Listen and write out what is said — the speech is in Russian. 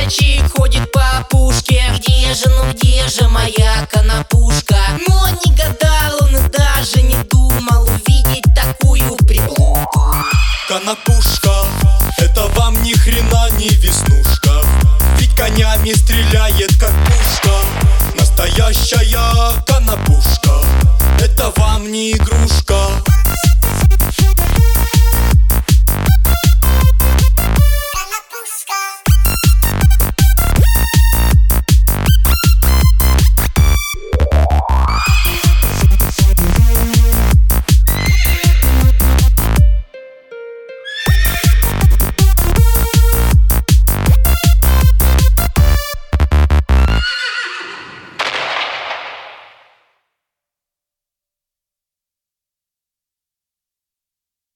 мальчик ходит по пушке. Где же, ну где же моя конопушка? Но не гадал он и даже не думал увидеть такую приблуду. Конопушка, это вам ни хрена не веснушка, ведь конями стреляет как пушка. Настоящая конопушка, это вам не игрушка.